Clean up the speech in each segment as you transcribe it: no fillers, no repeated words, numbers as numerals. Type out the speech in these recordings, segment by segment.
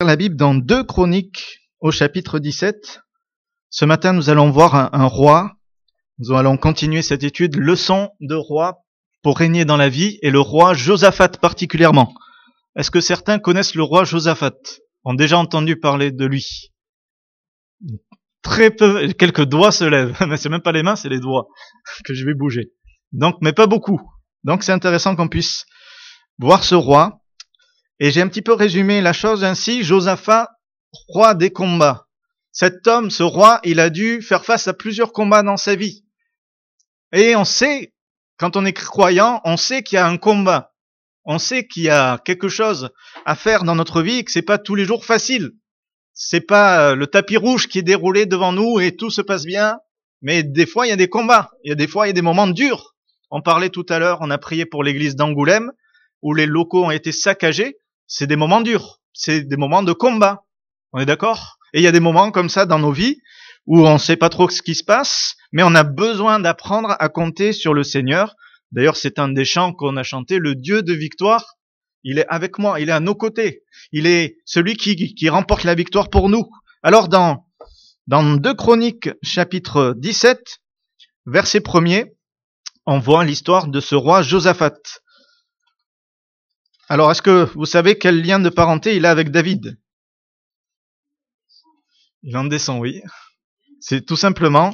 la Bible dans 2 Chroniques au chapitre 17. Ce matin, nous allons voir un roi. Nous allons continuer cette étude, leçon de roi pour régner dans la vie, et le roi Josaphat particulièrement. Est-ce que certains connaissent le roi Josaphat? Ont déjà entendu parler de lui? Très peu, quelques doigts se lèvent, mais c'est même pas les mains, c'est les doigts que je vais bouger. Donc, mais pas beaucoup. Donc c'est intéressant qu'on puisse voir ce roi. Et j'ai un petit peu résumé la chose ainsi. Josaphat, roi des combats. Cet homme, ce roi, il a dû faire face à plusieurs combats dans sa vie. Et on sait, quand on est croyant, on sait qu'il y a un combat. On sait qu'il y a quelque chose à faire dans notre vie et que c'est pas tous les jours facile. C'est pas le tapis rouge qui est déroulé devant nous et tout se passe bien. Mais des fois, il y a des combats. Il y a des moments durs. On parlait tout à l'heure, on a prié pour l'église d'Angoulême, où les locaux ont été saccagés. C'est des moments durs. C'est des moments de combat. On est d'accord? Et il y a des moments comme ça dans nos vies où on ne sait pas trop ce qui se passe, mais on a besoin d'apprendre à compter sur le Seigneur. D'ailleurs, c'est un des chants qu'on a chanté, le Dieu de victoire. Il est avec moi, il est à nos côtés. Il est celui qui remporte la victoire pour nous. Alors, dans 2 Chroniques, chapitre 17, verset 1er, on voit l'histoire de ce roi Josaphat. Alors, est-ce que vous savez quel lien de parenté il a avec David? Il en descend, oui. C'est tout simplement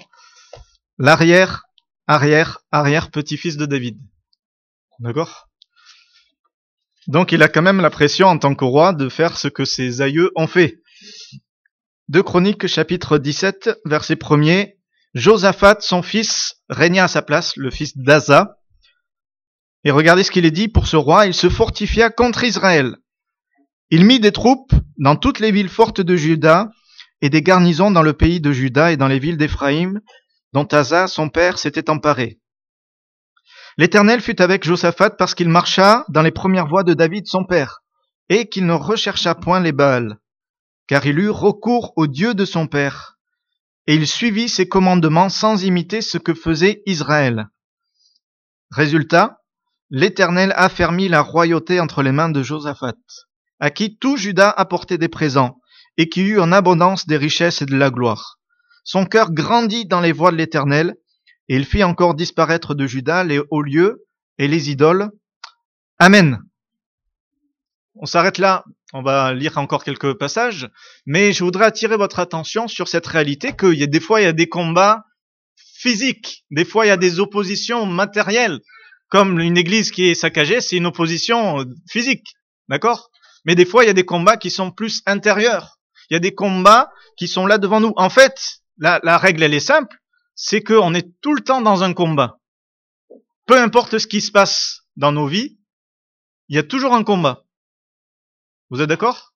l'arrière-petit-fils de David. D'accord? Donc il a quand même la pression en tant que roi de faire ce que ses aïeux ont fait. 2 Chroniques, chapitre 17, verset 1er. Josaphat, son fils, régna à sa place, le fils d'Asa. Et regardez ce qu'il est dit pour ce roi, il se fortifia contre Israël. Il mit des troupes dans toutes les villes fortes de Juda et des garnisons dans le pays de Juda et dans les villes d'Éphraïm, dont Asa, son père, s'était emparé. L'Éternel fut avec Josaphat parce qu'il marcha dans les premières voies de David son père, et qu'il ne rechercha point les Baals, car il eut recours au Dieu de son père, et il suivit ses commandements sans imiter ce que faisait Israël. Résultat, l'Éternel affermit la royauté entre les mains de Josaphat, à qui tout Juda apportait des présents, et qui eut en abondance des richesses et de la gloire. Son cœur grandit dans les voies de l'Éternel, et il fit encore disparaître de Juda les hauts lieux et les idoles. Amen. On s'arrête là, on va lire encore quelques passages, mais je voudrais attirer votre attention sur cette réalité que des fois il y a des combats physiques, des fois il y a des oppositions matérielles, comme une église qui est saccagée, c'est une opposition physique, d'accord? Mais des fois il y a des combats qui sont plus intérieurs. Il y a des combats qui sont là devant nous. En fait, la règle, elle est simple, c'est qu'on est tout le temps dans un combat. Peu importe ce qui se passe dans nos vies, il y a toujours un combat. Vous êtes d'accord?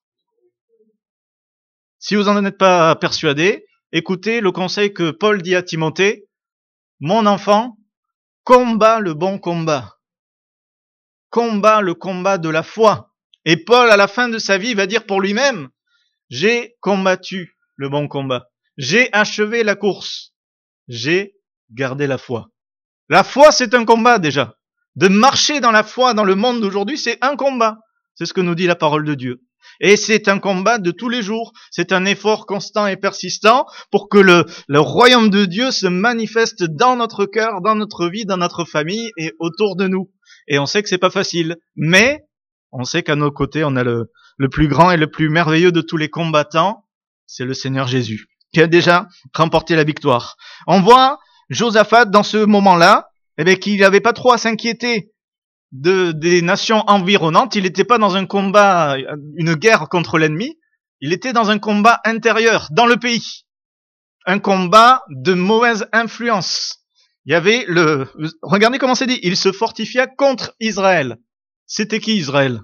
Si vous n'en êtes pas persuadé, écoutez le conseil que Paul dit à Timothée. Mon enfant, combat le bon combat. Combat le combat de la foi. Et Paul, à la fin de sa vie, va dire pour lui-même, j'ai combattu le bon combat. J'ai achevé la course. J'ai gardé la foi. La foi, c'est un combat déjà. De marcher dans la foi dans le monde d'aujourd'hui, c'est un combat. C'est ce que nous dit la parole de Dieu. Et c'est un combat de tous les jours. C'est un effort constant et persistant pour que le royaume de Dieu se manifeste dans notre cœur, dans notre vie, dans notre famille et autour de nous. Et on sait que c'est pas facile. Mais on sait qu'à nos côtés, on a le plus grand et le plus merveilleux de tous les combattants. C'est le Seigneur Jésus, qui a déjà remporté la victoire. On voit Josaphat dans ce moment-là, qu'il n'avait pas trop à s'inquiéter des nations environnantes. Il n'était pas dans un combat, une guerre contre l'ennemi. Il était dans un combat intérieur, dans le pays. Un combat de mauvaise influence. Il y avait regardez comment c'est dit, il se fortifia contre Israël. C'était qui Israël?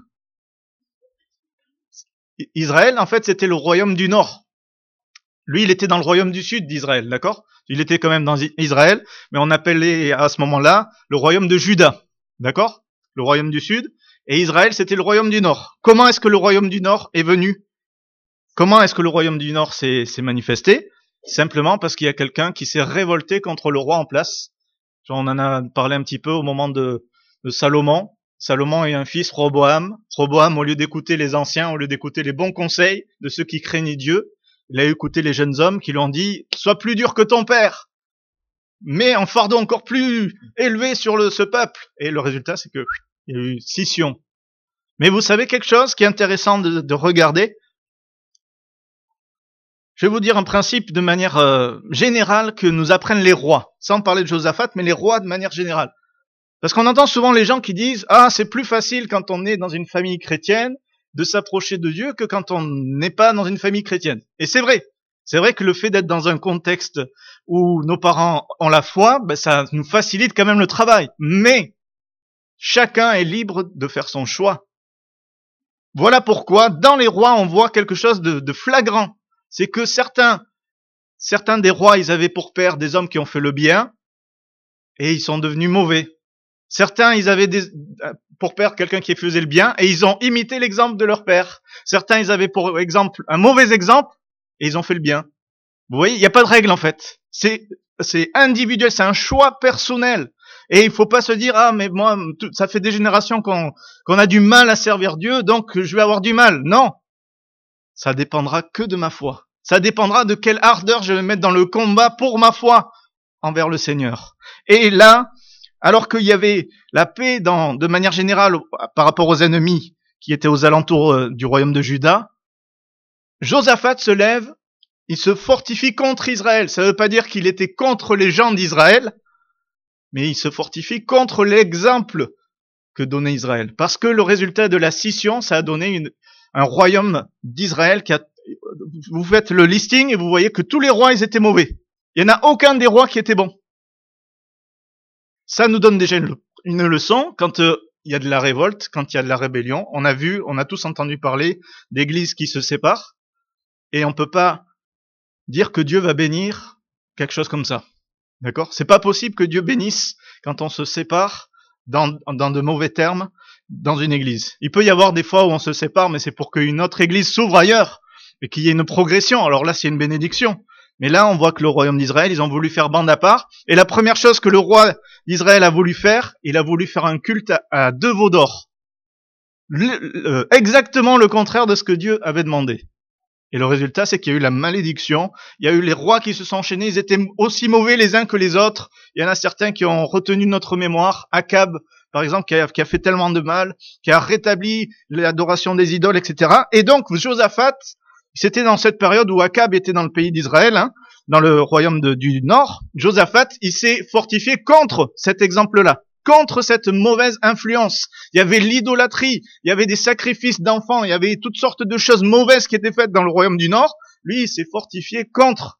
Israël, en fait, c'était le royaume du Nord. Lui, il était dans le royaume du Sud d'Israël, d'accord? Il était quand même dans Israël, mais on appelait à ce moment-là le royaume de Juda, d'accord? Le royaume du Sud. Et Israël, c'était le royaume du Nord. Comment est-ce que le royaume du Nord est venu? Comment est-ce que le royaume du Nord s'est manifesté? Simplement parce qu'il y a quelqu'un qui s'est révolté contre le roi en place. On en a parlé un petit peu au moment de Salomon. Salomon a eu un fils, Roboam. Roboam, au lieu d'écouter les anciens, au lieu d'écouter les bons conseils de ceux qui craignaient Dieu, il a écouté les jeunes hommes qui lui ont dit « Sois plus dur que ton père, mets un fardeau encore plus élevé sur ce peuple. » Et le résultat, c'est que il y a eu scission. Mais vous savez quelque chose qui est intéressant de regarder? Je vais vous dire un principe de manière générale que nous apprennent les rois, sans parler de Josaphat, mais les rois de manière générale. Parce qu'on entend souvent les gens qui disent « Ah, c'est plus facile quand on est dans une famille chrétienne de s'approcher de Dieu que quand on n'est pas dans une famille chrétienne. » Et c'est vrai. C'est vrai que le fait d'être dans un contexte où nos parents ont la foi, ben ça nous facilite quand même le travail. Mais chacun est libre de faire son choix. Voilà pourquoi, dans les rois, on voit quelque chose de flagrant. C'est que certains des rois, ils avaient pour père des hommes qui ont fait le bien, et ils sont devenus mauvais. Certains, ils avaient pour père quelqu'un qui faisait le bien, et ils ont imité l'exemple de leur père. Certains, ils avaient pour exemple un mauvais exemple, et ils ont fait le bien. Vous voyez, il n'y a pas de règle en fait. C'est individuel, c'est un choix personnel. Et il faut pas se dire, ah mais moi, ça fait des générations qu'on a du mal à servir Dieu, donc je vais avoir du mal. Non, ça dépendra que de ma foi. Ça dépendra de quelle ardeur je vais mettre dans le combat pour ma foi envers le Seigneur. Et là, alors qu'il y avait la paix de manière générale par rapport aux ennemis qui étaient aux alentours du royaume de Juda, Josaphat se lève, il se fortifie contre Israël. Ça ne veut pas dire qu'il était contre les gens d'Israël, mais il se fortifie contre l'exemple que donnait Israël. Parce que le résultat de la scission, ça a donné un royaume d'Israël qui a... Vous faites le listing et vous voyez que tous les rois, ils étaient mauvais. Il n'y en a aucun des rois qui était bon. Ça nous donne déjà une leçon quand il y a de la révolte, quand il y a de la rébellion. On a tous entendu parler d'églises qui se séparent et on peut pas dire que Dieu va bénir quelque chose comme ça. D'accord? C'est pas possible que Dieu bénisse quand on se sépare dans de mauvais termes dans une église. Il peut y avoir des fois où on se sépare, mais c'est pour qu'une autre église s'ouvre ailleurs et qu'il y ait une progression. Alors là, c'est une bénédiction. Mais là, on voit que le royaume d'Israël, ils ont voulu faire bande à part. Et la première chose que le roi d'Israël a voulu faire, il a voulu faire un culte à 2 veaux d'or. Exactement le contraire de ce que Dieu avait demandé. Et le résultat, c'est qu'il y a eu la malédiction. Il y a eu les rois qui se sont enchaînés. Ils étaient aussi mauvais les uns que les autres. Il y en a certains qui ont retenu notre mémoire. Akab, par exemple, qui a fait tellement de mal, qui a rétabli l'adoration des idoles, etc. Et donc, Josaphat, c'était dans cette période où Akab était dans le pays d'Israël, dans le royaume du Nord. Josaphat, il s'est fortifié contre cet exemple-là, contre cette mauvaise influence. Il y avait l'idolâtrie, il y avait des sacrifices d'enfants, il y avait toutes sortes de choses mauvaises qui étaient faites dans le royaume du Nord. Lui, il s'est fortifié contre.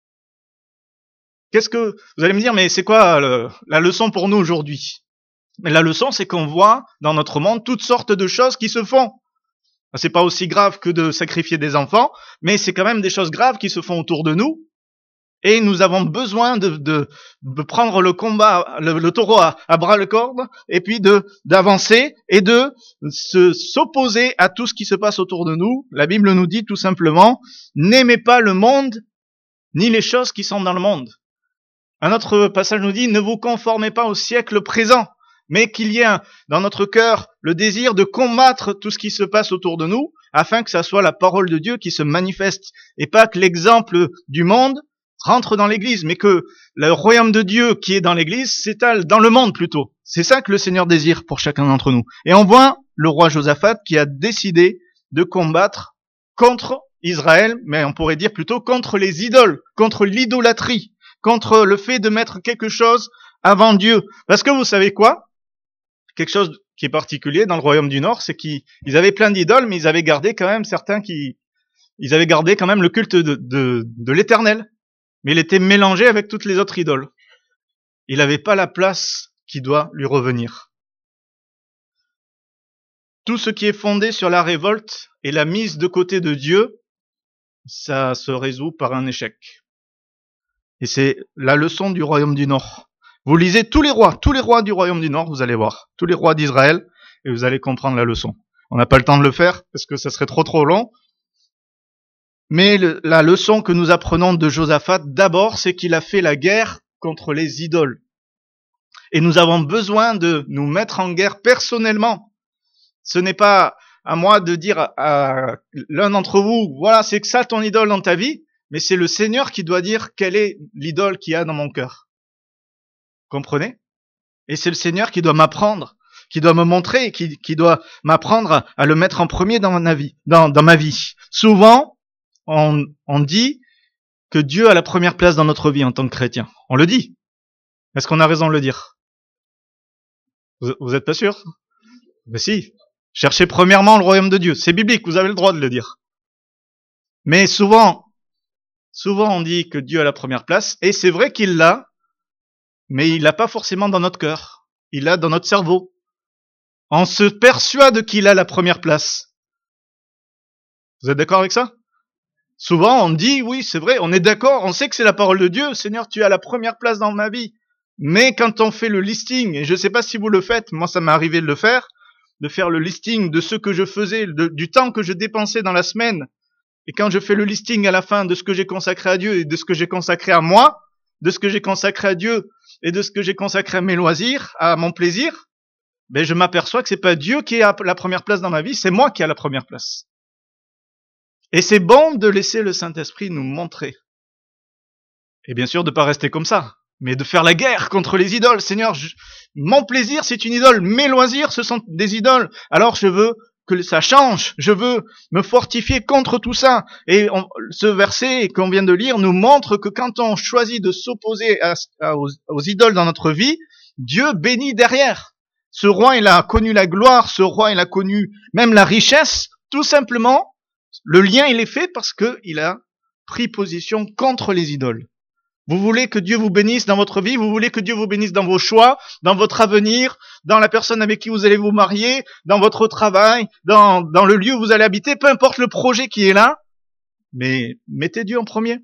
Qu'est-ce que vous allez me dire, mais c'est quoi la leçon pour nous aujourd'hui? Mais la leçon, c'est qu'on voit dans notre monde toutes sortes de choses qui se font. C'est pas aussi grave que de sacrifier des enfants, mais c'est quand même des choses graves qui se font autour de nous. Et nous avons besoin de prendre le combat, le taureau à bras le corps, et puis d'avancer et de s'opposer à tout ce qui se passe autour de nous. La Bible nous dit tout simplement, n'aimez pas le monde, ni les choses qui sont dans le monde. Un autre passage nous dit, ne vous conformez pas au siècle présent, mais qu'il y ait dans notre cœur le désir de combattre tout ce qui se passe autour de nous, afin que ça soit la parole de Dieu qui se manifeste, et pas que l'exemple du monde rentre dans l'église, mais que le royaume de Dieu qui est dans l'église s'étale dans le monde plutôt. C'est ça que le Seigneur désire pour chacun d'entre nous. Et on voit le roi Josaphat qui a décidé de combattre contre Israël, mais on pourrait dire plutôt contre les idoles, contre l'idolâtrie, contre le fait de mettre quelque chose avant Dieu. Parce que vous savez quoi? Quelque chose qui est particulier dans le royaume du Nord, c'est qu'ils avaient plein d'idoles, mais ils avaient gardé quand même ils avaient gardé quand même le culte de l'Éternel. Mais il était mélangé avec toutes les autres idoles. Il n'avait pas la place qui doit lui revenir. Tout ce qui est fondé sur la révolte et la mise de côté de Dieu, ça se résout par un échec. Et c'est la leçon du royaume du Nord. Vous lisez tous les rois du royaume du Nord, vous allez voir, tous les rois d'Israël, et vous allez comprendre la leçon. On n'a pas le temps de le faire, parce que ça serait trop long. Mais la leçon que nous apprenons de Josaphat, d'abord, c'est qu'il a fait la guerre contre les idoles. Et nous avons besoin de nous mettre en guerre personnellement. Ce n'est pas à moi de dire à l'un d'entre vous, voilà, c'est que ça ton idole dans ta vie, mais c'est le Seigneur qui doit dire quelle est l'idole qu'il y a dans mon cœur. Comprenez? Et c'est le Seigneur qui doit m'apprendre, qui doit me montrer, qui doit m'apprendre à le mettre en premier dans ma vie, dans ma vie. Souvent, on dit que Dieu a la première place dans notre vie en tant que chrétien. On le dit. Est-ce qu'on a raison de le dire? Vous êtes pas sûr? Ben si. Cherchez premièrement le royaume de Dieu. C'est biblique, vous avez le droit de le dire. Mais souvent on dit que Dieu a la première place, et c'est vrai qu'il l'a, mais il l'a pas forcément dans notre cœur. Il l'a dans notre cerveau. On se persuade qu'il a la première place. Vous êtes d'accord avec ça? Souvent, on dit, oui, c'est vrai, on est d'accord, on sait que c'est la parole de Dieu. Seigneur, tu as la première place dans ma vie. Mais quand on fait le listing, et je ne sais pas si vous le faites, moi ça m'est arrivé de le faire, de faire le listing de ce que je faisais, du temps que je dépensais dans la semaine, et quand je fais le listing à la fin de ce que j'ai consacré à Dieu et de ce que j'ai consacré à moi, de ce que j'ai consacré à Dieu et de ce que j'ai consacré à mes loisirs, à mon plaisir, ben je m'aperçois que c'est pas Dieu qui a la première place dans ma vie, c'est moi qui a la première place. Et c'est bon de laisser le Saint-Esprit nous montrer. Et bien sûr de pas rester comme ça, mais de faire la guerre contre les idoles. Seigneur, mon plaisir c'est une idole, mes loisirs ce sont des idoles, alors je veux que ça change, je veux me fortifier contre tout ça. Et ce verset qu'on vient de lire nous montre que quand on choisit de s'opposer aux idoles dans notre vie, Dieu bénit derrière. Ce roi, il a connu la gloire, ce roi, il a connu même la richesse, tout simplement. Le lien, il est fait parce qu'il a pris position contre les idoles. Vous voulez que Dieu vous bénisse dans votre vie, vous voulez que Dieu vous bénisse dans vos choix, dans votre avenir, dans la personne avec qui vous allez vous marier, dans votre travail, dans le lieu où vous allez habiter, peu importe le projet qui est là, mais mettez Dieu en premier.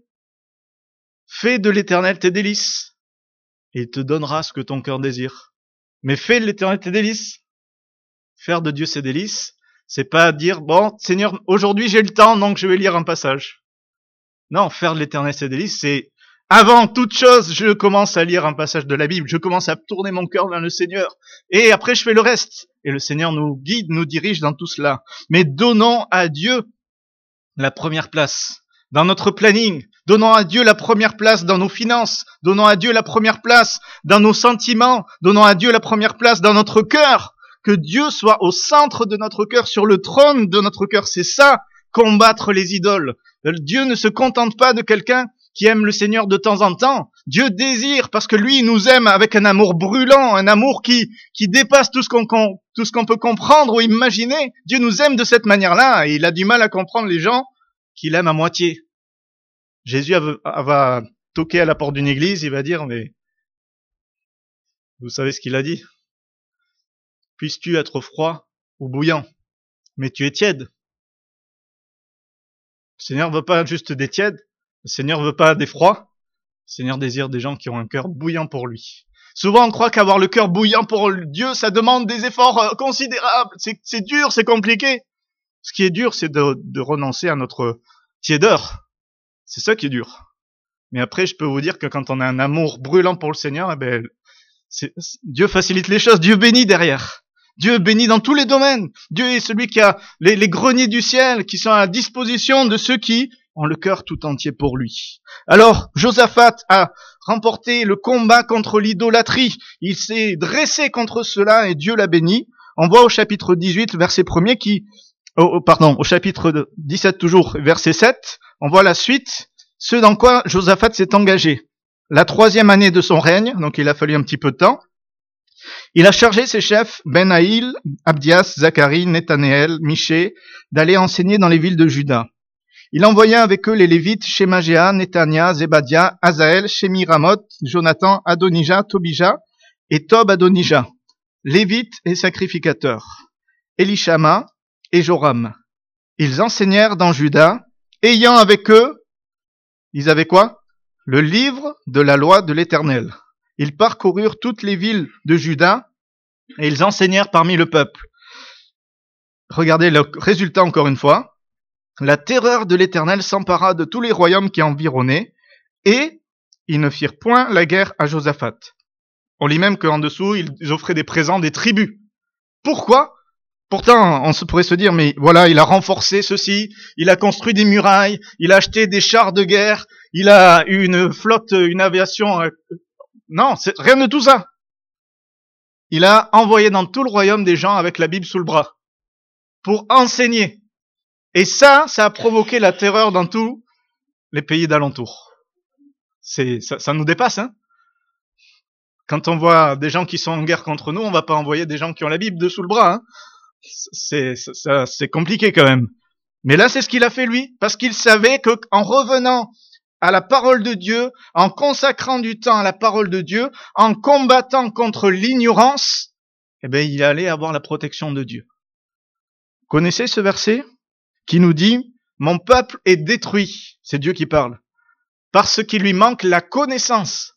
Fais de l'Éternel tes délices, et il te donnera ce que ton cœur désire. Mais fais de l'Éternel tes délices. Faire de Dieu ses délices, c'est pas dire, bon, Seigneur, aujourd'hui j'ai le temps, donc je vais lire un passage. Non, faire de l'Éternel ses délices, c'est avant toute chose, je commence à lire un passage de la Bible, je commence à tourner mon cœur vers le Seigneur, et après je fais le reste. Et le Seigneur nous guide, nous dirige dans tout cela. Mais donnons à Dieu la première place dans notre planning, donnons à Dieu la première place dans nos finances, donnons à Dieu la première place dans nos sentiments, donnons à Dieu la première place dans notre cœur. Que Dieu soit au centre de notre cœur, sur le trône de notre cœur. C'est ça, combattre les idoles. Dieu ne se contente pas de quelqu'un qui aime le Seigneur de temps en temps. Dieu désire, parce que lui, il nous aime avec un amour brûlant, un amour qui dépasse tout ce qu'on peut comprendre ou imaginer. Dieu nous aime de cette manière-là, et il a du mal à comprendre les gens qu'il aime à moitié. Jésus va toquer à la porte d'une église, il va dire, mais vous savez ce qu'il a dit? Puisses-tu être froid ou bouillant, mais tu es tiède. Le Seigneur veut pas juste des tièdes, le Seigneur veut pas des froids, le Seigneur désire des gens qui ont un cœur bouillant pour lui. Souvent on croit qu'avoir le cœur bouillant pour Dieu, ça demande des efforts considérables, c'est dur, c'est compliqué. Ce qui est dur, c'est de renoncer à notre tiédeur. C'est ça qui est dur. Mais après, je peux vous dire que quand on a un amour brûlant pour le Seigneur, Dieu facilite les choses, Dieu bénit derrière. Dieu bénit dans tous les domaines. Dieu est celui qui a les greniers du ciel qui sont à la disposition de ceux qui ont le cœur tout entier pour lui. Alors, Josaphat a remporté le combat contre l'idolâtrie. Il s'est dressé contre cela et Dieu l'a béni. On voit au chapitre 18, verset 1er au chapitre 17 toujours, verset 7, on voit la suite, ce dans quoi Josaphat s'est engagé. La 3e année de son règne, donc il a fallu un petit peu de temps, il a chargé ses chefs, Ben-Haïl, Abdias, Zacharie, Nethanéel, Miché, d'aller enseigner dans les villes de Juda. Il envoya avec eux les Lévites, Shemajéa, Netania, Zébadia, Azaël, Shemiramoth, Jonathan, Adonijah, Tobija et Tob-Adonijah, Lévites et sacrificateurs, Elishama et Joram. Ils enseignèrent dans Juda, ayant avec eux, ils avaient quoi? Le livre de la loi de l'Éternel. Ils parcoururent toutes les villes de Juda et ils enseignèrent parmi le peuple. Regardez le résultat encore une fois. La terreur de l'Éternel s'empara de tous les royaumes qui environnaient et ils ne firent point la guerre à Josaphat. On lit même qu'en dessous, ils offraient des présents des tribus. Pourquoi? Pourtant, on pourrait se dire, mais voilà, il a renforcé ceci, il a construit des murailles, il a acheté des chars de guerre, il a eu une flotte, une aviation. Non, c'est rien de tout ça. Il a envoyé dans tout le royaume des gens avec la Bible sous le bras pour enseigner. Et ça a provoqué la terreur dans tous les pays d'alentour. Ça nous dépasse, hein. Quand on voit des gens qui sont en guerre contre nous, on va pas envoyer des gens qui ont la Bible dessous le bras, hein. C'est compliqué quand même. Mais là, c'est ce qu'il a fait lui, parce qu'il savait que en revenant à la parole de Dieu, en consacrant du temps à la parole de Dieu, en combattant contre l'ignorance, eh ben, il allait avoir la protection de Dieu. Connaissez ce verset qui nous dit « Mon peuple est détruit », c'est Dieu qui parle, parce qu'il lui manque la connaissance.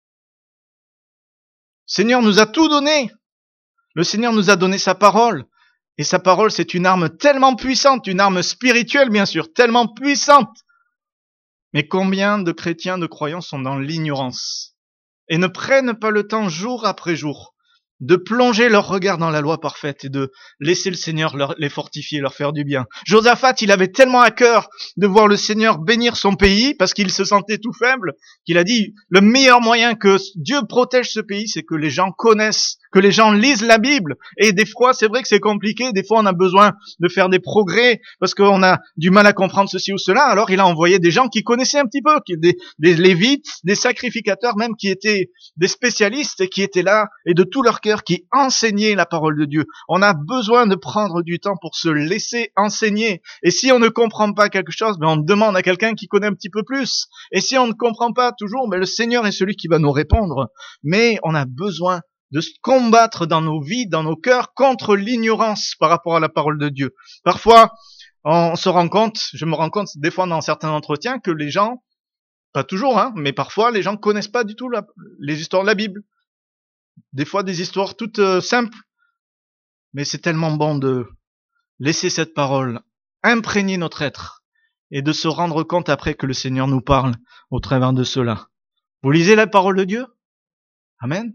Le Seigneur nous a tout donné. Le Seigneur nous a donné sa parole. Et sa parole, c'est une arme tellement puissante, une arme spirituelle bien sûr, tellement puissante. Mais combien de chrétiens, de croyants sont dans l'ignorance et ne prennent pas le temps jour après jour de plonger leur regard dans la loi parfaite et de laisser le Seigneur les fortifier, leur faire du bien. Josaphat, il avait tellement à cœur de voir le Seigneur bénir son pays parce qu'il se sentait tout faible, qu'il a dit le meilleur moyen que Dieu protège ce pays, c'est que les gens connaissent, que les gens lisent la Bible. Et des fois, c'est vrai que c'est compliqué, des fois on a besoin de faire des progrès parce qu'on a du mal à comprendre ceci ou cela, alors il a envoyé des gens qui connaissaient un petit peu, des lévites, des sacrificateurs même qui étaient des spécialistes et qui étaient là et de tout leur cœur qui enseignaient la parole de Dieu. On a besoin de prendre du temps pour se laisser enseigner. Et si on ne comprend pas quelque chose, on demande à quelqu'un qui connaît un petit peu plus. Et si on ne comprend pas toujours, le Seigneur est celui qui va nous répondre. Mais on a besoin de se combattre dans nos vies, dans nos cœurs, contre l'ignorance par rapport à la parole de Dieu. Parfois, on se rend compte, je me rends compte des fois dans certains entretiens que les gens, pas toujours, mais parfois les gens connaissent pas du tout les histoires de la Bible. Des fois des histoires toutes simples, mais c'est tellement bon de laisser cette parole imprégner notre être et de se rendre compte après que le Seigneur nous parle au travers de cela. Vous lisez la parole de Dieu? Amen.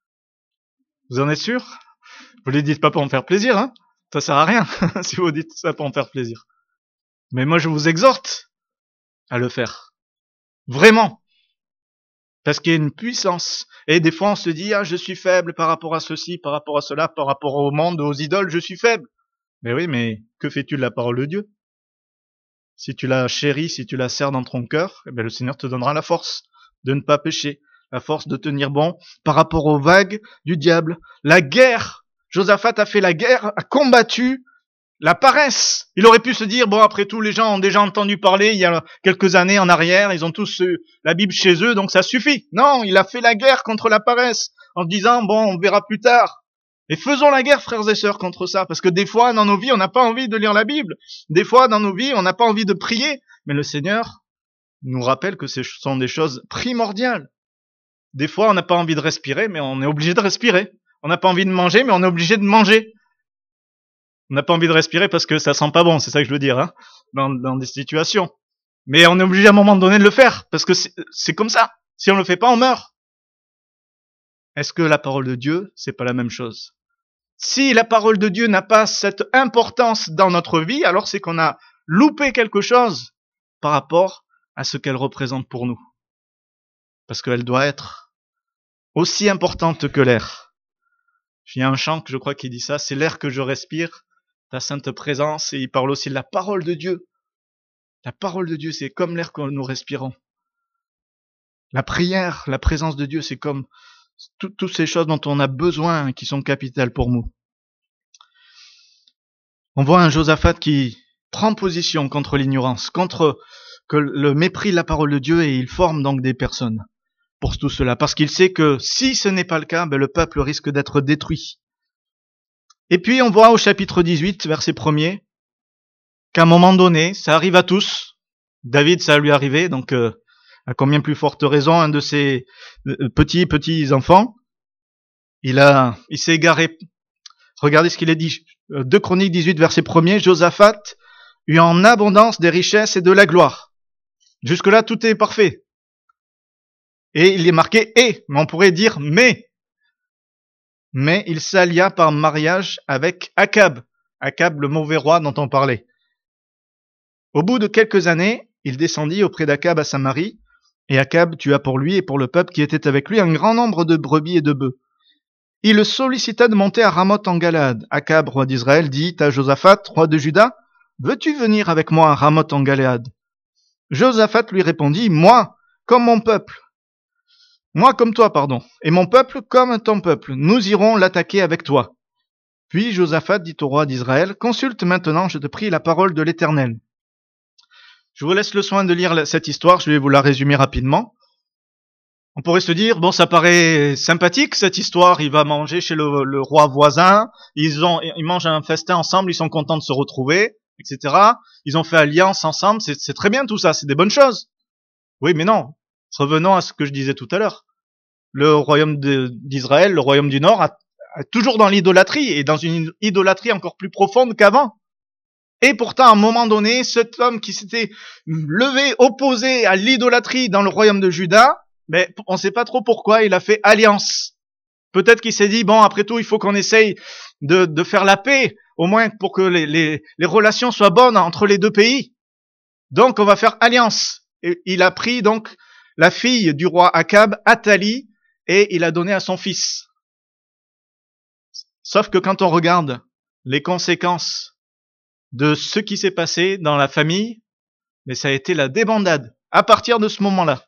Vous en êtes sûr? Vous ne les dites pas pour me faire plaisir, hein? Ça sert à rien si vous dites ça pour me faire plaisir. Mais moi je vous exhorte à le faire. Vraiment. Parce qu'il y a une puissance. Et des fois, on se dit, je suis faible par rapport à ceci, par rapport à cela, par rapport au monde, aux idoles, je suis faible. Mais oui, mais que fais-tu de la parole de Dieu? Si tu la chéris, si tu la serres dans ton cœur, le Seigneur te donnera la force de ne pas pécher, la force de tenir bon par rapport aux vagues du diable. La guerre, Josaphat a fait la guerre, a combattu la paresse. Il aurait pu se dire, après tout, les gens ont déjà entendu parler il y a quelques années en arrière, ils ont tous la Bible chez eux, donc ça suffit. Non, il a fait la guerre contre la paresse, en disant, on verra plus tard. Et faisons la guerre, frères et sœurs, contre ça, parce que des fois, dans nos vies, on n'a pas envie de lire la Bible. Des fois, dans nos vies, on n'a pas envie de prier. Mais le Seigneur nous rappelle que ce sont des choses primordiales. Des fois, on n'a pas envie de respirer, mais on est obligé de respirer. On n'a pas envie de manger, mais on est obligé de manger. On n'a pas envie de respirer parce que ça sent pas bon, c'est ça que je veux dire, dans des situations. Mais on est obligé à un moment donné de le faire, parce que c'est comme ça. Si on le fait pas, on meurt. Est-ce que la parole de Dieu, c'est pas la même chose? Si la parole de Dieu n'a pas cette importance dans notre vie, alors c'est qu'on a loupé quelque chose par rapport à ce qu'elle représente pour nous. Parce qu'elle doit être aussi importante que l'air. Il y a un chant que je crois qui dit ça, c'est l'air que je respire, ta sainte présence, et il parle aussi de la parole de Dieu. La parole de Dieu, c'est comme l'air que nous respirons. La prière, la présence de Dieu, c'est comme toutes ces choses dont on a besoin, qui sont capitales pour nous. On voit un Josaphat qui prend position contre l'ignorance, contre le mépris de la parole de Dieu, et il forme donc des personnes pour tout cela, parce qu'il sait que si ce n'est pas le cas, le peuple risque d'être détruit. Et puis on voit au chapitre 18, verset 1er, qu'à un moment donné, ça arrive à tous. David, ça lui est arrivé, donc à combien plus forte raison, un de ses petits enfants, il s'est égaré. Regardez ce qu'il est dit. 2 Chroniques 18, verset 1er, Josaphat eut en abondance des richesses et de la gloire. Jusque-là, tout est parfait. Et il est marqué « et », mais on pourrait dire « mais ». mais il s'allia par mariage avec Akab. Akab, le mauvais roi dont on parlait. Au bout de quelques années, il descendit auprès d'Akab à Samarie, et Akab tua pour lui et pour le peuple qui était avec lui un grand nombre de brebis et de bœufs. Il le sollicita de monter à Ramoth en Galaad. Akab, roi d'Israël, dit à Josaphat, roi de Juda, « Veux-tu venir avec moi à Ramoth en Galaad ?» Josaphat lui répondit, « Moi, comme mon peuple. Moi comme toi, pardon. Et mon peuple comme ton peuple. Nous irons l'attaquer avec toi. » Puis Josaphat dit au roi d'Israël, « Consulte maintenant, je te prie, la parole de l'Éternel. » Je vous laisse le soin de lire cette histoire, je vais vous la résumer rapidement. On pourrait se dire, bon, ça paraît sympathique cette histoire, il va manger chez le roi voisin, ils mangent un festin ensemble, ils sont contents de se retrouver, etc. Ils ont fait alliance ensemble, c'est très bien tout ça, c'est des bonnes choses. Oui, mais non. Revenons à ce que je disais tout à l'heure. Le royaume d'Israël, le royaume du Nord, est toujours dans l'idolâtrie, et dans une idolâtrie encore plus profonde qu'avant. Et pourtant, à un moment donné, cet homme qui s'était levé, opposé à l'idolâtrie dans le royaume de Juda, mais on ne sait pas trop pourquoi il a fait alliance. Peut-être qu'il s'est dit, bon, après tout, il faut qu'on essaye de faire la paix, au moins pour que les relations soient bonnes entre les deux pays. Donc, on va faire alliance. Et il a pris donc la fille du roi Akab, Athalie, et il a donné à son fils. Sauf que quand on regarde les conséquences de ce qui s'est passé dans la famille, mais ça a été la débandade à partir de ce moment-là.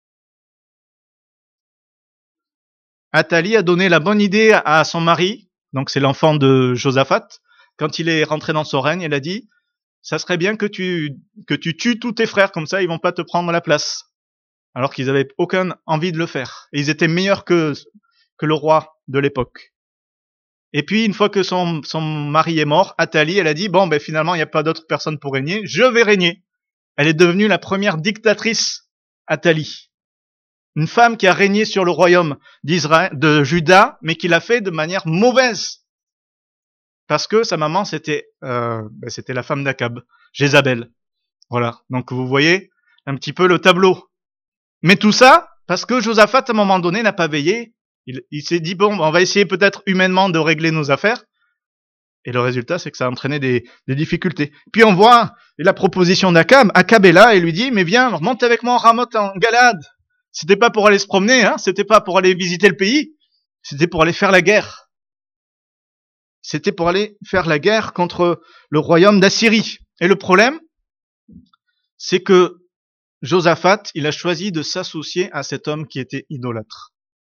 Athalie a donné la bonne idée à son mari, donc c'est l'enfant de Josaphat, quand il est rentré dans son règne, elle a dit, ça serait bien que tu tues tous tes frères, comme ça ils vont pas te prendre la place. Alors qu'ils avaient aucune envie de le faire. Et ils étaient meilleurs que le roi de l'époque. Et puis, une fois que son mari est mort, Athalie, elle a dit, bon, ben finalement, il n'y a pas d'autre personne pour régner, je vais régner. Elle est devenue la première dictatrice, Athalie. Une femme qui a régné sur le royaume d'Israël, de Juda, mais qui l'a fait de manière mauvaise. Parce que sa maman, c'était la femme d'Akab, Jézabel. Voilà. Donc, vous voyez un petit peu le tableau. Mais tout ça, parce que Josaphat, à un moment donné, n'a pas veillé. Il s'est dit, bon, on va essayer peut-être humainement de régler nos affaires. Et le résultat, c'est que ça a entraîné des difficultés. Puis on voit la proposition d'Akab. Akab est là et lui dit, mais viens, monte avec moi en Ramoth en Galaad. C'était pas pour aller se promener, hein. C'était pas pour aller visiter le pays. C'était pour aller faire la guerre. C'était pour aller faire la guerre contre le royaume d'Assyrie. Et le problème, c'est que Josaphat, il a choisi de s'associer à cet homme qui était idolâtre.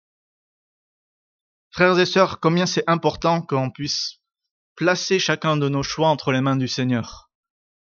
Frères et sœurs, combien c'est important qu'on puisse placer chacun de nos choix entre les mains du Seigneur.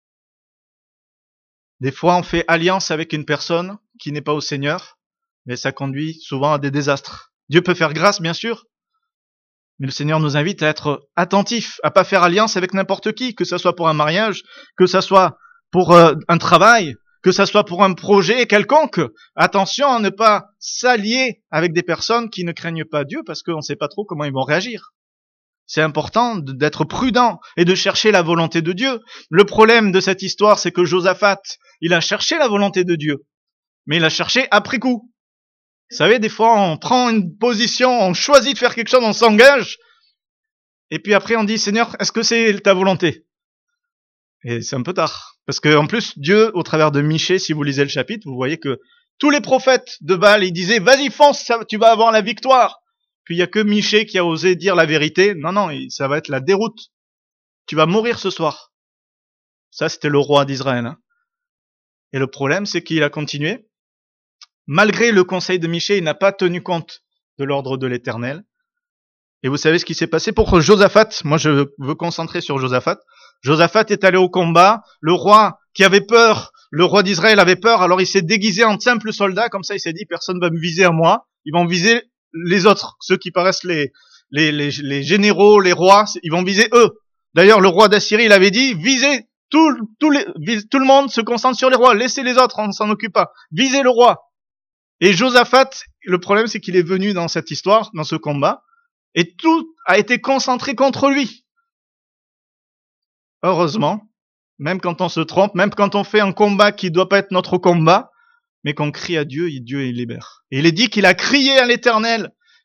Des fois, on fait alliance avec une personne qui n'est pas au Seigneur, mais ça conduit souvent à des désastres. Dieu peut faire grâce, bien sûr, mais le Seigneur nous invite à être attentifs, à pas faire alliance avec n'importe qui, que ce soit pour un mariage, que ce soit pour un travail, que ça soit pour un projet quelconque. Attention à ne pas s'allier avec des personnes qui ne craignent pas Dieu parce qu'on ne sait pas trop comment ils vont réagir. C'est important d'être prudent et de chercher la volonté de Dieu. Le problème de cette histoire, c'est que Josaphat, il a cherché la volonté de Dieu, mais il a cherché après coup. Vous savez, des fois, on prend une position, on choisit de faire quelque chose, on s'engage, et puis après on dit, Seigneur, est-ce que c'est ta volonté ? Et c'est un peu tard. Parce que en plus, Dieu, au travers de Michée, si vous lisez le chapitre, vous voyez que tous les prophètes de Baal, ils disaient, vas-y, fonce, tu vas avoir la victoire. Puis il y a que Michée qui a osé dire la vérité. Non, ça va être la déroute. Tu vas mourir ce soir. Ça, c'était le roi d'Israël. Hein. Et le problème, c'est qu'il a continué. Malgré le conseil de Michée, il n'a pas tenu compte de l'ordre de l'Éternel. Et vous savez ce qui s'est passé pour Josaphat. Moi, je veux concentrer sur Josaphat. Josaphat est allé au combat. Le roi qui avait peur, le roi d'Israël avait peur, alors il s'est déguisé en simple soldat. Comme ça, il s'est dit, personne va me viser à moi. Ils vont viser les autres, ceux qui paraissent les généraux, les rois. Ils vont viser eux. D'ailleurs, le roi d'Assyrie, il avait dit, visez tout le monde se concentre sur les rois. Laissez les autres, on ne s'en occupe pas. Visez le roi. Et Josaphat, le problème, c'est qu'il est venu dans cette histoire, dans ce combat. Et tout a été concentré contre lui. Heureusement, même quand on se trompe, même quand on fait un combat qui ne doit pas être notre combat, mais qu'on crie à Dieu, et Dieu il libère. Et il est dit qu'il a crié à l'Éternel,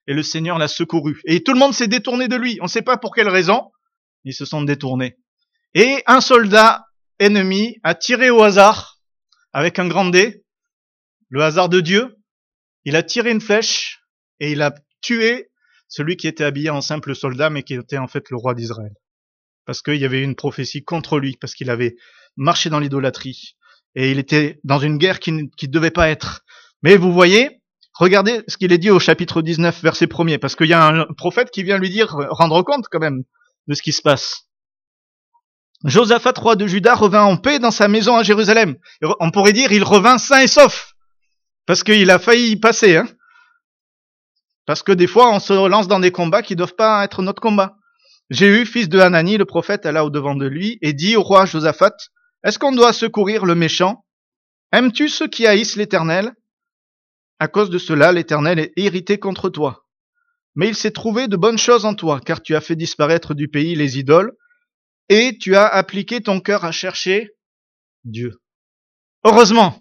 et le Seigneur l'a secouru. Et tout le monde s'est détourné de lui. On ne sait pas pour quelle raison. Ils se sont détournés. Et un soldat ennemi a tiré au hasard, avec un grand dé, le hasard de Dieu. Il a tiré une flèche et il a tué celui qui était habillé en simple soldat, mais qui était en fait le roi d'Israël. Parce qu'il y avait une prophétie contre lui, parce qu'il avait marché dans l'idolâtrie. Et il était dans une guerre qui ne devait pas être. Mais vous voyez, regardez ce qu'il est dit au chapitre 19, verset 1er, parce qu'il y a un prophète qui vient lui dire, rendre compte quand même de ce qui se passe. Josaphat, roi de Juda, revint en paix dans sa maison à Jérusalem. On pourrait dire, il revint sain et sauf. Parce qu'il a failli y passer, hein. Parce que des fois, on se lance dans des combats qui ne doivent pas être notre combat. Jéhu, fils de Hanani, le prophète, alla au-devant de lui et dit au roi Josaphat, « Est-ce qu'on doit secourir le méchant? Aimes-tu ceux qui haïssent l'Éternel? À cause de cela, l'Éternel est irrité contre toi. Mais il s'est trouvé de bonnes choses en toi, car tu as fait disparaître du pays les idoles, et tu as appliqué ton cœur à chercher Dieu. » Heureusement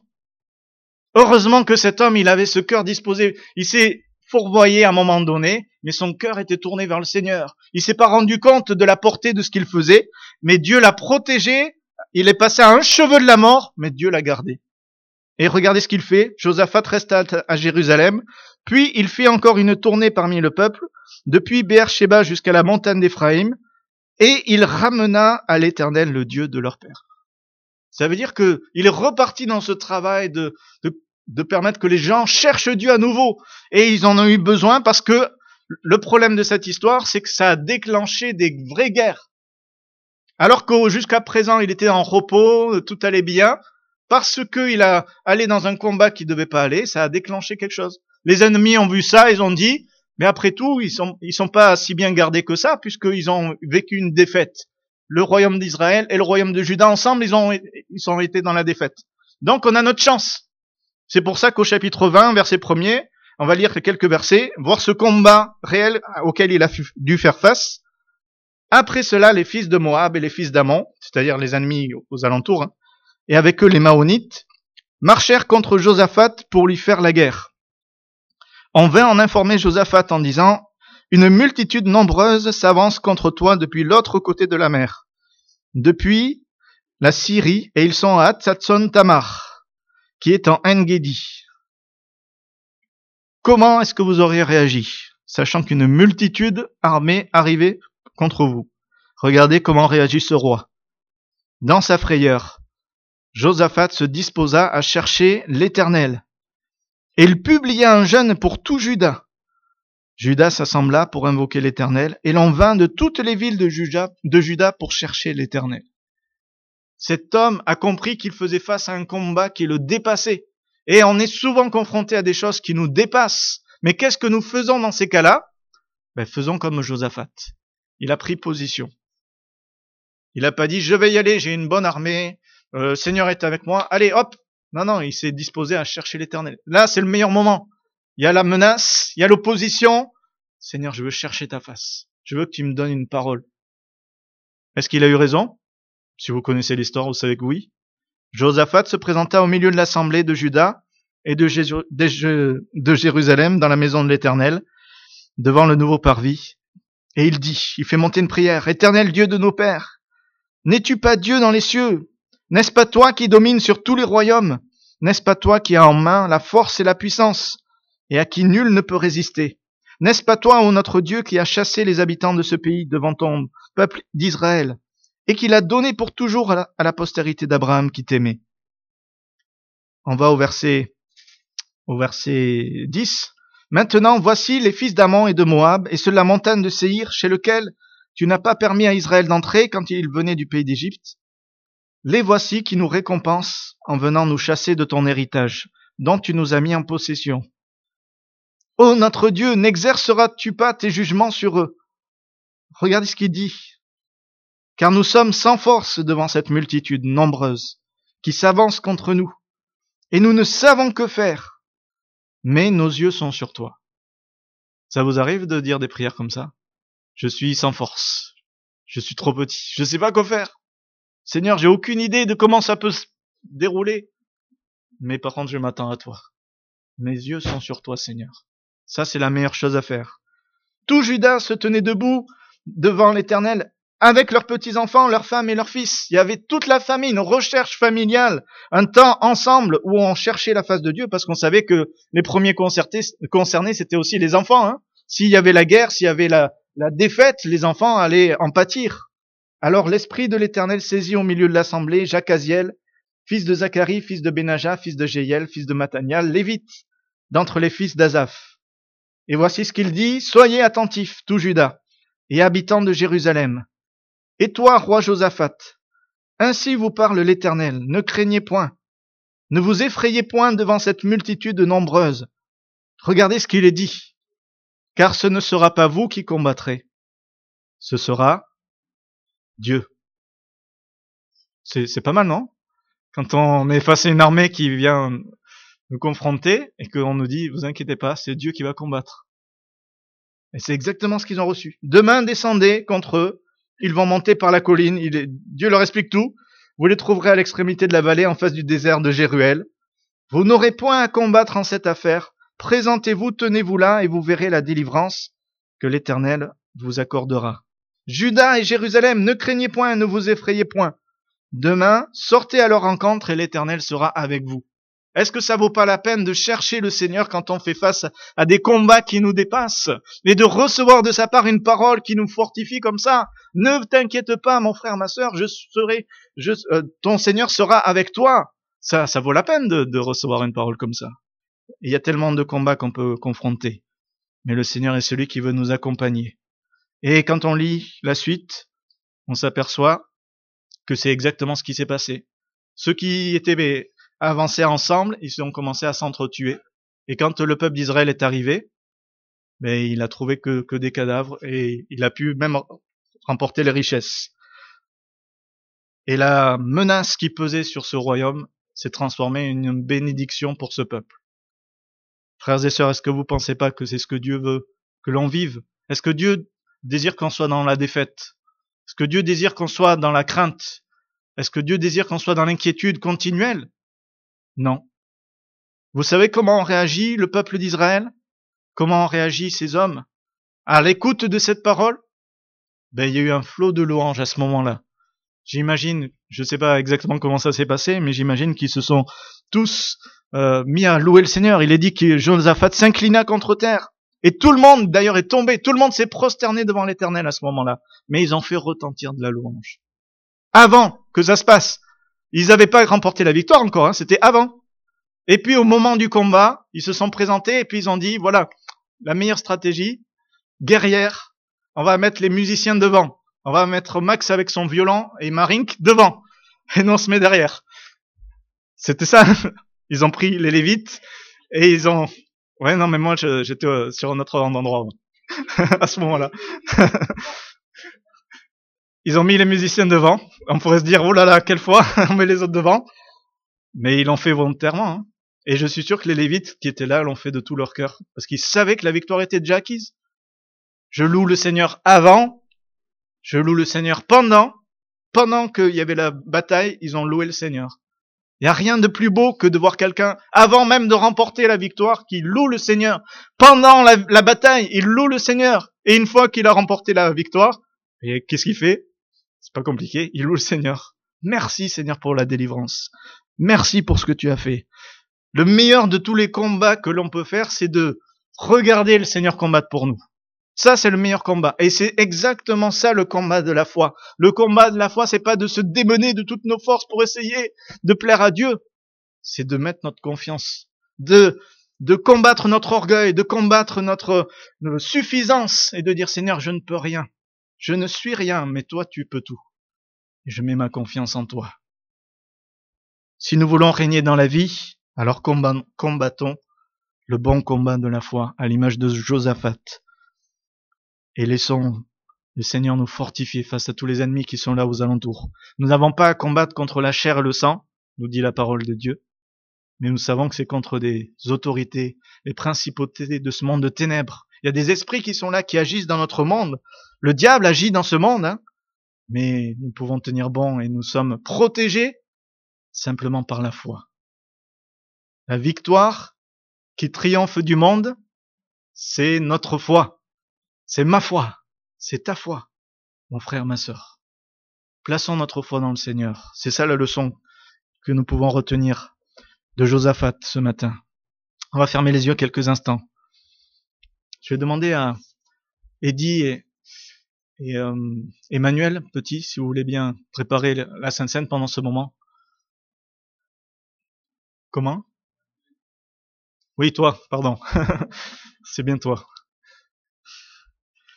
que cet homme, il avait ce cœur disposé. Il s'est fourvoyé à un moment donné, mais son cœur était tourné vers le Seigneur. Il s'est pas rendu compte de la portée de ce qu'il faisait, mais Dieu l'a protégé. Il est passé à un cheveu de la mort, mais Dieu l'a gardé. Et regardez ce qu'il fait. Josaphat resta à Jérusalem, puis il fit encore une tournée parmi le peuple, depuis Béer-Shéba jusqu'à la montagne d'Éphraïm, et il ramena à l'Éternel le Dieu de leur père. Ça veut dire que il est reparti dans ce travail de permettre que les gens cherchent Dieu à nouveau. Et ils en ont eu besoin parce que le problème de cette histoire, c'est que ça a déclenché des vraies guerres. Alors que jusqu'à présent, il était en repos, tout allait bien, parce qu'il a allé dans un combat qui devait pas aller, ça a déclenché quelque chose. Les ennemis ont vu ça, ils ont dit, mais après tout, ils sont pas si bien gardés que ça, puisqu'ils ont vécu une défaite. Le royaume d'Israël et le royaume de Juda ensemble, ils ont été dans la défaite. Donc on a notre chance. C'est pour ça qu'au chapitre 20, verset 1er, on va lire quelques versets, voir ce combat réel auquel il a dû faire face. Après cela, les fils de Moab et les fils d'Ammon, c'est-à-dire les ennemis aux alentours, et avec eux les Maonites, marchèrent contre Josaphat pour lui faire la guerre. On vint en informer Josaphat en disant, « Une multitude nombreuse s'avance contre toi depuis l'autre côté de la mer, depuis la Syrie, et ils sont à Hatzatson Tamar, qui est en En-Gedi. » Comment est-ce que vous auriez réagi, sachant qu'une multitude armée arrivait contre vous? Regardez comment réagit ce roi. Dans sa frayeur, Josaphat se disposa à chercher l'Éternel. Et il publia un jeûne pour tout Juda. Juda s'assembla pour invoquer l'Éternel, et l'on vint de toutes les villes de Juda pour chercher l'Éternel. Cet homme a compris qu'il faisait face à un combat qui le dépassait. Et on est souvent confronté à des choses qui nous dépassent. Mais qu'est-ce que nous faisons dans ces cas-là? Faisons comme Josaphat. Il a pris position. Il n'a pas dit, je vais y aller, j'ai une bonne armée, le Seigneur est avec moi, allez hop. Non, il s'est disposé à chercher l'Éternel. Là, c'est le meilleur moment. Il y a la menace, il y a l'opposition. Seigneur, je veux chercher ta face. Je veux que tu me donnes une parole. Est-ce qu'il a eu raison? Si vous connaissez l'histoire, vous savez que oui. Josaphat se présenta au milieu de l'assemblée de Juda et de Jérusalem dans la maison de l'Éternel, devant le nouveau parvis. Et il fait monter une prière. Éternel Dieu de nos pères, n'es-tu pas Dieu dans les cieux? N'est-ce pas toi qui domines sur tous les royaumes? N'est-ce pas toi qui as en main la force et la puissance, et à qui nul ne peut résister? N'est-ce pas toi, ô notre Dieu, qui as chassé les habitants de ce pays devant ton peuple d'Israël, et qui l'a donné pour toujours à la postérité d'Abraham qui t'aimait? On va au verset 10. Maintenant, voici les fils d'Ammon et de Moab, et ceux de la montagne de Séhir, chez lequel tu n'as pas permis à Israël d'entrer quand il venait du pays d'Égypte. Les voici qui nous récompensent en venant nous chasser de ton héritage, dont tu nous as mis en possession. Ô notre Dieu, n'exerceras-tu pas tes jugements sur eux? Regardez ce qu'il dit. Car nous sommes sans force devant cette multitude nombreuse qui s'avance contre nous, et nous ne savons que faire, mais nos yeux sont sur toi. Ça vous arrive de dire des prières comme ça? Je suis sans force, je suis trop petit, je ne sais pas quoi faire. Seigneur, j'ai aucune idée de comment ça peut se dérouler, mais par contre je m'attends à toi. Mes yeux sont sur toi, Seigneur. Ça, c'est la meilleure chose à faire. Tout Juda se tenait debout devant l'Éternel avec leurs petits-enfants, leurs femmes et leurs fils. Il y avait toute la famille, une recherche familiale, un temps ensemble où on cherchait la face de Dieu parce qu'on savait que les premiers concernés, c'était aussi les enfants. Hein. S'il y avait la guerre, s'il y avait la défaite, les enfants allaient en pâtir. Alors l'Esprit de l'Éternel saisit au milieu de l'assemblée Jacaziel, fils de Zacharie, fils de Benaja, fils de Jéiel, fils de Mathaniel, lévite, d'entre les fils d'Azaph. Et voici ce qu'il dit, soyez attentifs, tout Juda, et habitants de Jérusalem. Et toi, roi Josaphat, ainsi vous parle l'Éternel, ne craignez point, ne vous effrayez point devant cette multitude nombreuse. Regardez ce qu'il est dit, car ce ne sera pas vous qui combattrez, ce sera Dieu. C'est pas mal, non? Quand on est face à une armée qui vient nous confronter et qu'on nous dit, vous inquiétez pas, c'est Dieu qui va combattre. Et c'est exactement ce qu'ils ont reçu. Demain, descendez contre eux. Ils vont monter par la colline. Dieu leur explique tout. Vous les trouverez à l'extrémité de la vallée en face du désert de Jéruel. Vous n'aurez point à combattre en cette affaire. Présentez-vous, tenez-vous là et vous verrez la délivrance que l'Éternel vous accordera. Juda et Jérusalem, ne craignez point et ne vous effrayez point. Demain, sortez à leur rencontre et l'Éternel sera avec vous. Est-ce que ça vaut pas la peine de chercher le Seigneur quand on fait face à des combats qui nous dépassent et de recevoir de sa part une parole qui nous fortifie comme ça? Ne t'inquiète pas, mon frère, ma sœur, ton Seigneur sera avec toi. Ça vaut la peine de recevoir une parole comme ça. Il y a tellement de combats qu'on peut confronter. Mais le Seigneur est celui qui veut nous accompagner. Et quand on lit la suite, on s'aperçoit que c'est exactement ce qui s'est passé. Ceux qui étaient avancés ensemble, ils ont commencé à s'entretuer. Et quand le peuple d'Israël est arrivé, il a trouvé que des cadavres et il a pu même remporter les richesses. Et la menace qui pesait sur ce royaume s'est transformée en une bénédiction pour ce peuple. Frères et sœurs, est-ce que vous pensez pas que c'est ce que Dieu veut, que l'on vive? Est-ce que Dieu désire qu'on soit dans la défaite? Est-ce que Dieu désire qu'on soit dans la crainte? Est-ce que Dieu désire qu'on soit dans l'inquiétude continuelle? Non. Vous savez comment réagit le peuple d'Israël? Comment réagit ces hommes? À l'écoute de cette parole? Il y a eu un flot de louanges à ce moment-là. J'imagine, je sais pas exactement comment ça s'est passé, mais j'imagine qu'ils se sont tous mis à louer le Seigneur. Il est dit que Josaphat s'inclina contre terre. Et tout le monde, d'ailleurs, est tombé. Tout le monde s'est prosterné devant l'Éternel à ce moment-là. Mais ils ont fait retentir de la louange. Avant que ça se passe. Ils n'avaient pas remporté la victoire encore, hein, c'était avant. Et puis au moment du combat, ils se sont présentés et puis ils ont dit, voilà, la meilleure stratégie, guerrière, on va mettre les musiciens devant. On va mettre Max avec son violon et Marink devant. Et nous on se met derrière. C'était ça. Ils ont pris les Lévites et ils ont... Ouais, non, mais moi j'étais sur un autre endroit à ce moment-là. Ils ont mis les musiciens devant. On pourrait se dire, oh là là, quelle fois, on met les autres devant. Mais ils l'ont fait volontairement. Hein. Et je suis sûr que les Lévites qui étaient là l'ont fait de tout leur cœur. Parce qu'ils savaient que la victoire était déjà acquise. Je loue le Seigneur avant. Je loue le Seigneur pendant. Pendant qu'il y avait la bataille, ils ont loué le Seigneur. Il n'y a rien de plus beau que de voir quelqu'un, avant même de remporter la victoire, qui loue le Seigneur. Pendant la bataille, il loue le Seigneur. Et une fois qu'il a remporté la victoire, et qu'est-ce qu'il fait? C'est pas compliqué, il loue le Seigneur. Merci Seigneur pour la délivrance. Merci pour ce que tu as fait. Le meilleur de tous les combats que l'on peut faire, c'est de regarder le Seigneur combattre pour nous. Ça, c'est le meilleur combat. Et c'est exactement ça le combat de la foi. Le combat de la foi, c'est pas de se démener de toutes nos forces pour essayer de plaire à Dieu. C'est de mettre notre confiance, de combattre notre orgueil, de combattre notre suffisance et de dire Seigneur, je ne peux rien. Je ne suis rien, mais toi, tu peux tout. Et je mets ma confiance en toi. Si nous voulons régner dans la vie, alors combattons le bon combat de la foi, à l'image de Josaphat. Et laissons le Seigneur nous fortifier face à tous les ennemis qui sont là aux alentours. Nous n'avons pas à combattre contre la chair et le sang, nous dit la parole de Dieu, mais nous savons que c'est contre des autorités, les principautés de ce monde de ténèbres. Il y a des esprits qui sont là, qui agissent dans notre monde. Le diable agit dans ce monde, hein, mais nous pouvons tenir bon et nous sommes protégés simplement par la foi. La victoire qui triomphe du monde, C'est notre foi. C'est ma foi. C'est ta foi, mon frère, ma sœur. Plaçons notre foi dans le Seigneur. C'est ça la leçon que nous pouvons retenir de Josaphat ce matin. On va fermer les yeux quelques instants. Je vais demander à Eddy et Emmanuel, petit, si vous voulez bien préparer la Sainte Seine pendant ce moment. Comment? Oui, toi, pardon. C'est bien toi.